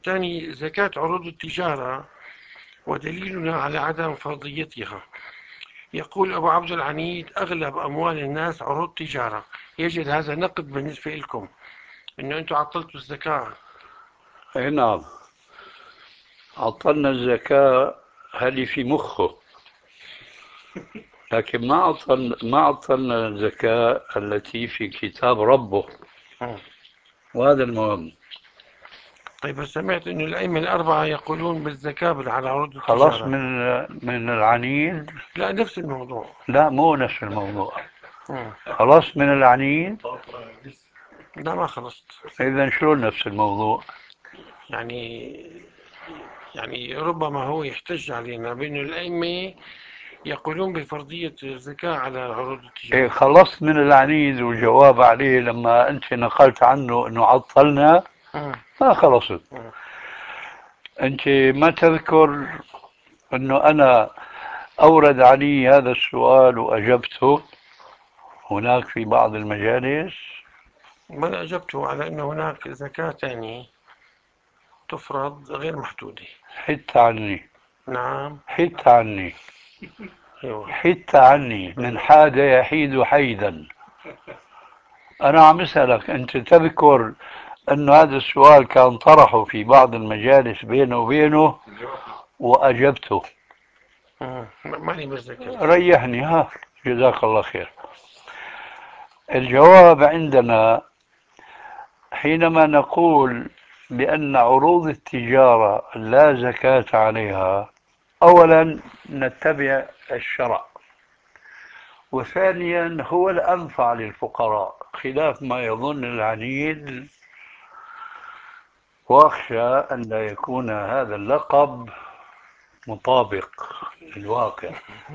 الثاني زكاة عروض التجارة ودليلنا على عدم فرضيتها. يقول أبو عبد العنيد: أغلب أموال الناس عروض تجارة. يجد هذا نقد بالنسبة لكم إنه أنتم عطلتوا الزكاة. أي نعم، عطلنا الزكاة هذه في مخه، لكن ما عطلنا الزكاة التي في كتاب ربه، مم. وهذا المهم. طيب سمعت إنه الأئمة الأربعة يقولون بالزكاة على عروض خلاص التجارة. من العنيد. لا، نفس الموضوع. لا، مو نفس الموضوع. مم. خلاص من العنيد. لا، ما خلصت. إذا شلون نفس الموضوع؟ يعني يعني ربما هو يحتج علينا بأن الأئمة يقولون بفرضية الزكاة على عروض إيه، التجارة. خلصت من العنيد والجواب عليه لما أنت نقلت عنه أنه عطلنا. مم. ما خلصت. مم. أنت ما تذكر أنه أنا أورد علي هذا السؤال وأجبته هناك في بعض المجالس. بل أجبته على أن هناك زكاة ثانية تفرض غير محدودة. حت عني، نعم. حت عني، أيوة. حت عني، من حاد يحيد حيدا. أنا عم أسألك، أنت تذكر أن هذا السؤال كان طرحه في بعض المجالس بينه وبينه وأجبته؟ ماني متذكر. ريحني، ها، جزاك الله خير. الجواب عندنا حينما نقول بأن عروض التجارة لا زكاة عليها، أولا نتبع الشرع، وثانيا هو الأنفع للفقراء، خلاف ما يظن العنيد، وأخشى أن لا يكون هذا اللقب مطابق للواقع.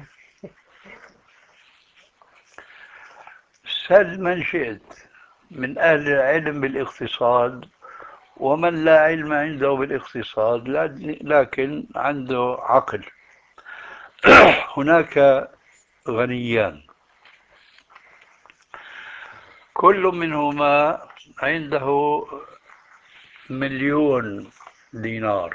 سل من شئت من أهل العلم بالاقتصاد ومن لا علم عنده بالاقتصاد لكن عنده عقل. هناك غنيان، كل منهما عنده 1,000,000 دينار.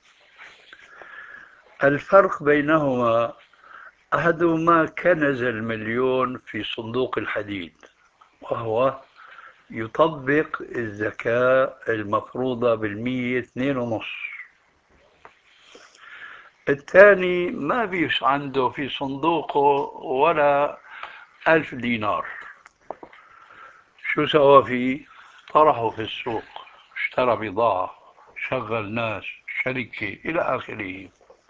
الفرق بينهما أحدهما كنز 1,000,000 في صندوق الحديد، وهو يطبق الزكاة المفروضة بالمية 2.5. الثاني ما فيش عنده في صندوقه ولا 1,000 دينار. شو سوى فيه؟ طرحه في السوق، اشترى بضاعة، شغل ناس، شركة إلى آخره.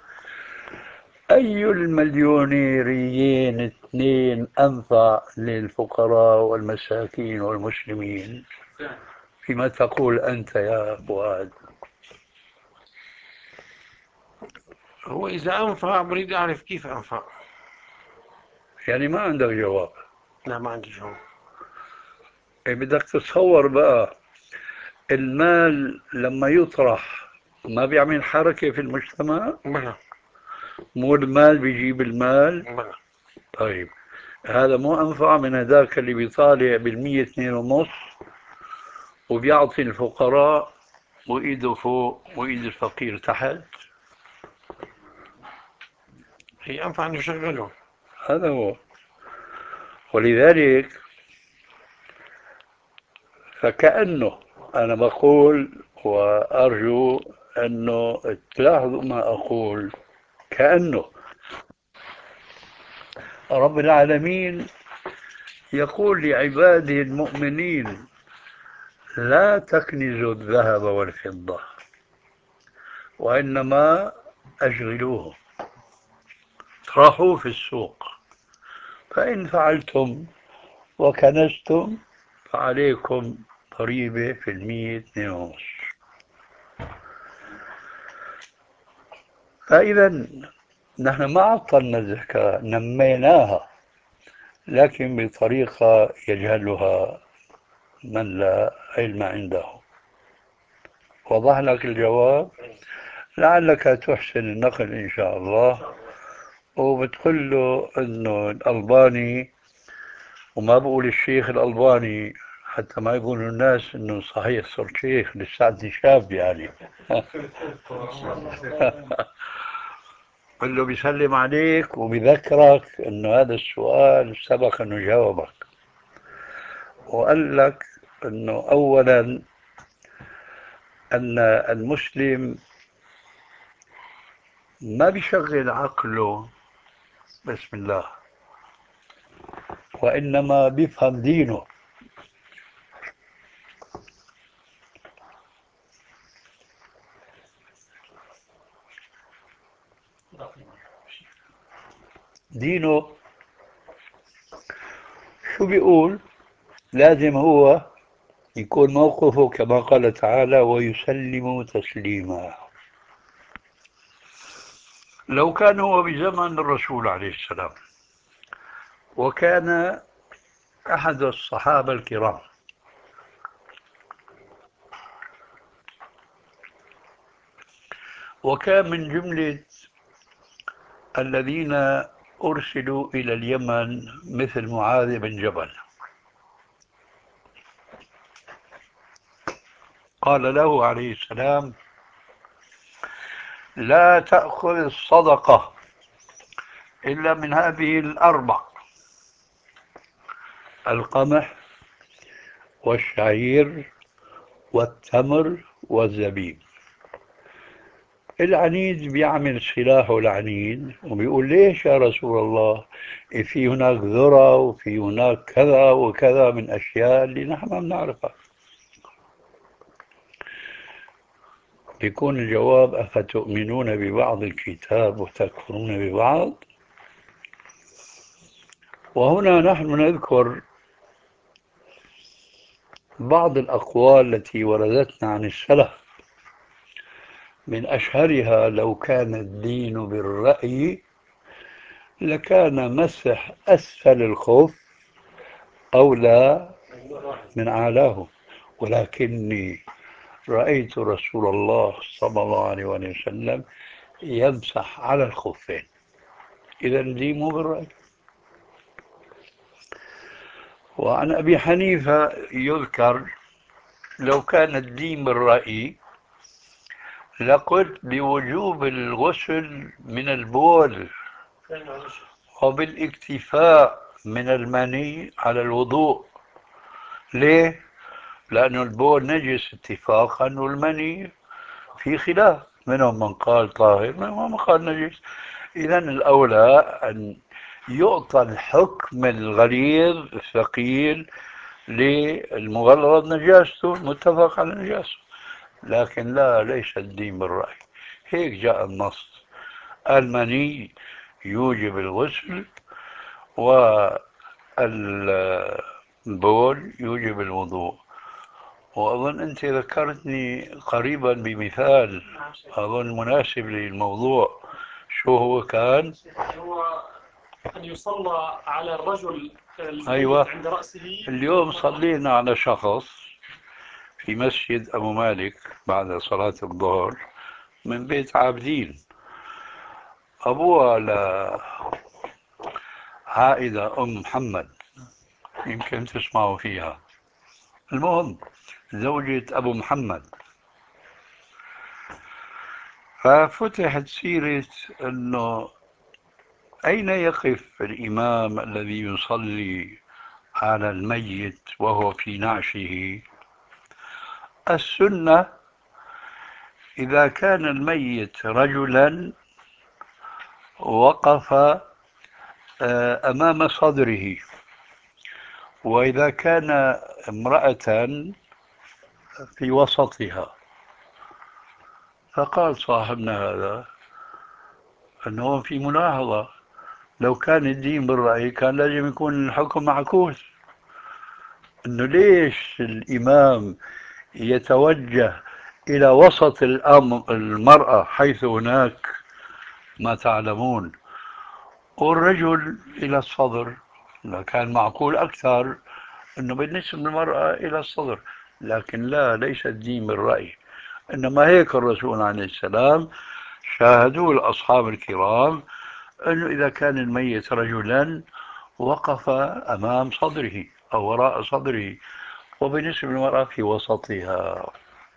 أي المليونيريين اثنين أنفع للفقراء والمساكين والمسلمين؟ فيما تقول أنت يا فؤاد؟ هو إذا أنفع بريد أعرف كيف أنفع. يعني ما عندك جواب. لا، ما عندي جواب. إيه، بدك تتصور بقى المال لما يطرح ما بيعمل حركة في المجتمع؟ بلى. مو المال بيجيب المال؟ بلى. طيب، هذا مو أنفع من هذاك اللي بيطالع بالمية 2.5 وبيعطي الفقراء وإيده فوق وإيد الفقير تحت؟ هي أنفع أن يشغلهم. هذا هو. ولذلك فكأنه أنا بقول، وأرجو أنه تلاحظوا ما أقول، كأنه رب العالمين يقول لعباده المؤمنين: لا تكنزوا الذهب والفضة، وإنما أشغلوه، اطرحوه في السوق، فإن فعلتم وكنزتم فعليكم ضريبة في المية 2.5. فإذا نحن ما عطلنا الزكاة، نميناها، لكن بطريقة يجهلها من لا علم عنده. وضح لك الجواب؟ لعلك تحسن النقل إن شاء الله، وبتقول له إنه الألباني، وما بقول الشيخ الألباني، حتى ما يقولوا الناس انه صحيح صرت شيخ لساتني شاب يعني. قل له بيسلم عليك وبيذكرك انه هذا السؤال سبق انه جاوبك، وقال لك انه اولا ان المسلم ما بيشغل عقله بسم الله، وانما بيفهم دينه. دينه شو بيقول؟ لازم هو يكون موقفه كما قال تعالى ويسلم تسليما. لو كان هو بزمن الرسول عليه السلام وكان أحد الصحابة الكرام وكان من جملة الذين أرسلوا إلى اليمن مثل معاذ بن جبل، قال له عليه السلام لا تأخذ الصدقة إلا من هذه الأربع: القمح والشعير والتمر والزبيب. العنيد بيعمل سلاحه العنيد وبيقول ليش يا رسول الله؟ في هناك ذرة وفي هناك كذا وكذا من أشياء اللي نحن ما بنعرفها. بيكون الجواب أفتؤمنون ببعض الكتاب وتكفرون ببعض. وهنا نحن نذكر بعض الأقوال التي وردتنا عن السلف، من أشهرها لو كان الدين بالرأي لكان مسح أسفل الخف أولى من أعلاه، ولكني رأيت رسول الله صلى الله عليه وسلم يمسح على الخفين. إذا دي مو بالرأي. وعن أبي حنيفة يذكر لو كان الدين بالرأي لقلت بوجوب الغسل من البول وبالاكتفاء من المني على الوضوء. ليه؟ لأن البول نجس اتفاقا والمني في خلاف، منهم من قال طاهر منهم من قال نجس. إذا الأولى أن يعطى الحكم الغليظ الثقيل للمغلظ نجاسته متفق على نجاسته، لكن لا، ليس الدين بالرأي. هيك جاء النص: المني يوجب الغسل والبول يوجب الوضوء. وأظن أنت ذكرتني قريبا بمثال أظن مناسب للموضوع. شو هو كان؟ هو أن يصلى على الرجل أيوة، عند رأسه. اليوم صلينا على شخص في مسجد أبو مالك بعد صلاة الظهر من بيت عابدين. أبوها لعائدة أم محمد، يمكن تسمعوا فيها. المهم زوجة أبو محمد. ففتحت سيرة أنه أين يقف الإمام الذي يصلي على الميت وهو في نعشه. السنة إذا كان الميت رجلا وقف أمام صدره، وإذا كان امرأة في وسطها. فقال صاحبنا هذا أنه في ملاحظة، لو كان الدين بالرأي كان لازم يكون الحكم معكوس، أنه ليش الإمام يتوجه إلى وسط المرأة حيث هناك ما تعلمون، والرجل إلى الصدر. كان معقول أكثر أنه بالنسبة للمرأة إلى الصدر، لكن لا، ليس الدين بالرأي. إنما هيك الرسول عليه السلام شاهدوا الأصحاب الكرام أنه إذا كان الميت رجلا وقف أمام صدره أو وراء صدره، وبالنسبة للمرأة في وسطها.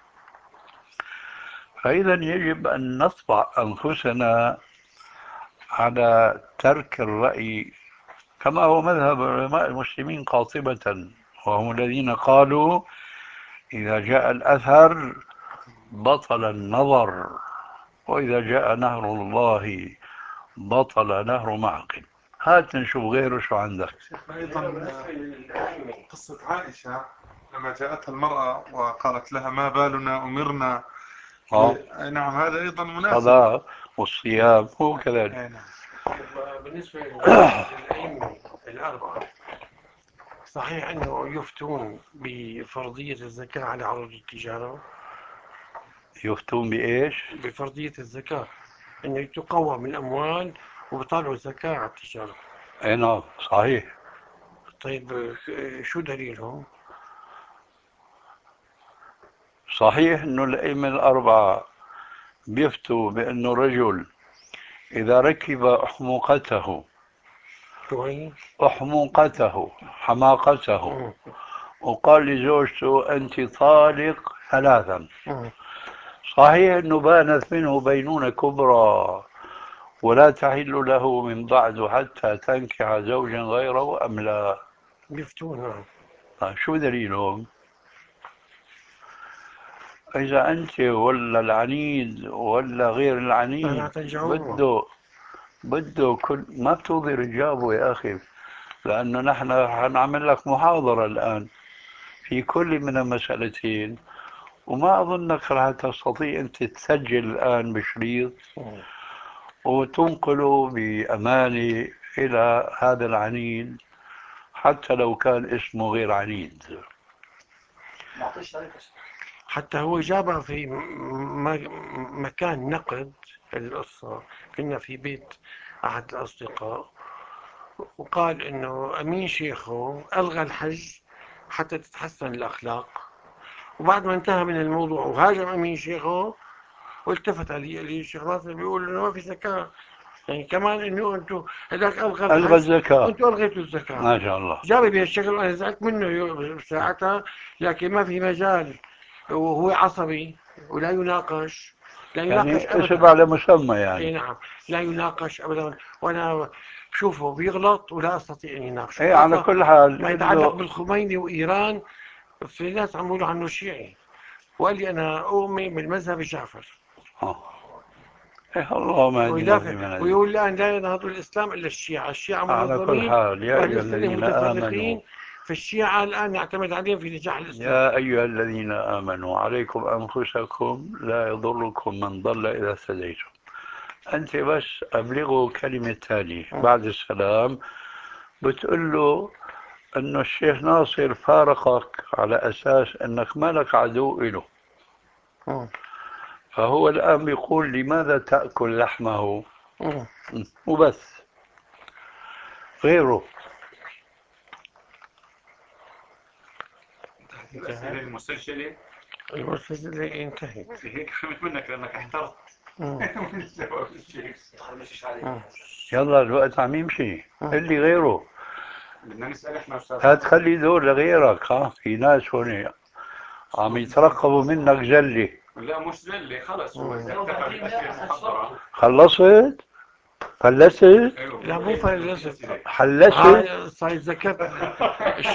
فإذا يجب أن نطبع أنفسنا على ترك الرأي كما هو مذهب علماء المسلمين قاطبة، وهم الذين قالوا إذا جاء الأثر بطل النظر، وإذا جاء نهر الله بطل نهر معقل. هات نشوف غيره شو عندك. أيضا قصة عائشة لما جاءتها المرأة وقالت لها ما بالنا أمرنا. نعم هذا أيضا مناسب. الصلاة والصيام هو كذلك. نعم. بالنسبة للأئمة الأربعة، صحيح أنه يفتون بفرضية الزكاة على عروض التجارة؟ يفتون بإيش؟ بفرضية الزكاة، أنه تقوم الأموال وبطالعوا الزكاة على التجارة. أي نعم صحيح. طيب شو دليلهم؟ صحيح أنه الأئمة الأربعة بيفتوا بأنه الرجل إذا ركب حماقته وقال لزوجته أنت طالق ثلاثا، صحيح أنه بانت منه بينونة كبرى ولا تحل له من بعد حتى تنكح زوجا غيره أم لا؟ يفتون. شو دليلهم؟ إذا أنت ولا العنيد ولا غير العنيد بده كل ما بتقدر تجاوبه يا أخي، لأنه نحن هنعمل لك محاضرة الآن في كل من المسألتين، وما أظنك راح تستطيع أنت تسجل الآن بشريط وتنقله بأمانة إلى هذا العنيد حتى لو كان اسمه غير عنيد. حتى هو جابها في مكان نقد القصة. كنا في بيت أحد الأصدقاء وقال إنه أمين شيخه ألغى الحج حتى تتحسن الأخلاق، وبعد ما انتهى من الموضوع وهاجم أمين شيخه والتفت علي قال لي الشيخ ناصر بيقول إنه ما في زكاة، يعني كمان إنه أنتم هذاك ألغى الزكاة وأنتم ألغيتوا الزكاة. ما شاء الله. جابي بهالشكل وأنا زعلت منه ساعتها، لكن ما في مجال، وهو عصبي ولا يناقش، لا يناقش يعني اسم أبدا. على مسمى اي يعني. نعم، لا يناقش ابدا، وانا بشوفه بيغلط ولا استطيع ان يناقشه. ايه على كل حال ما يتعلق بالخميني وايران، في ناس عم يقولوا عنه شيعي، وقال لي انا اؤمن بالمذهب الجعفر. إيه الله ما يهدينا في من ويقول الان لا ينهض الاسلام الا الشيعه على كل منظمين، حال يا واهل أيها السنه الذين آمنوا متفرقين، فالشيعه الان يعتمد عليهم في نجاح الاسلام. يا أيها الذين آمنوا عليكم أنفسكم لا يضركم من ضل إذا اهتديتم. أنت بس أبلغوا كلمة تالي بعد السلام، بتقول له أنه الشيخ ناصر فارقك على أساس أنك ما لك عدو إله، فهو الآن بيقول لماذا تأكل لحمه وبس غيره. المسجلة انتهت. هيك فهمت منك لأنك احترت من جواب الشيخ. يلا الوقت عم يمشي، اللي غيره بدنا نسأل احنا أستاذ. هتخلي دور لغيرك. في ناس هون عم يترقبوا منك زلة. لا مش زلة، خلص هو اتفق بالمحاضرة. خلصت؟ فلست؟ لا مو فلست، حلست؟ صاير ذكرت